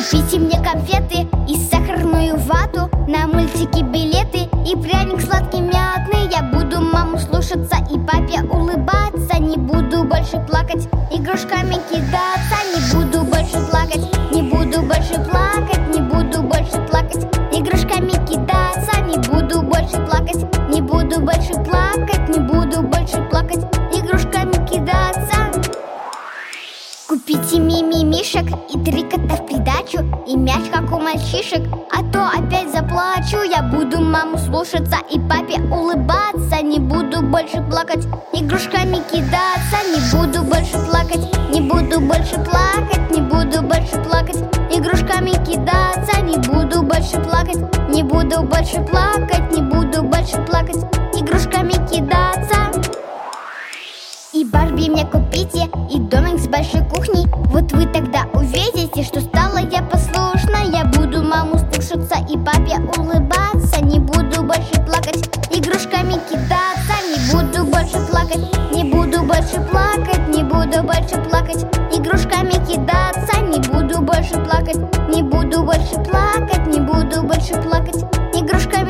Купите мне конфеты и сахарную вату, на мультики билеты и пряник сладкий мятный. Я буду маму слушаться и папе улыбаться. Не буду больше плакать, игрушками кидаться. Не буду больше плакать, не буду больше плакать, не буду больше плакать, игрушками кидаться. Не буду больше плакать, не буду больше плакать, не буду больше плакать, игрушками кидаться. Купите мимимишек и 3 кота в придачу, и мяч, как у мальчишек, а то опять заплачу. Я буду маму слушаться и папе улыбаться. Не буду больше плакать, игрушками кидаться. Не буду больше плакать, не буду больше плакать, не буду больше плакать, игрушками кидаться. Не буду больше плакать, не буду больше плакать, не буду больше плакать, игрушками кидаться. И Барби мне купите, и домик с большой кухней. Вот вы тогда увидите, что стала я послушна. Я буду маму слушаться и папе улыбаться. Не буду больше плакать, игрушками кидаться. Не буду больше плакать, не буду больше плакать, не буду больше плакать, игрушками кидаться. Не буду больше плакать, не буду больше плакать, не буду больше плакать, игрушками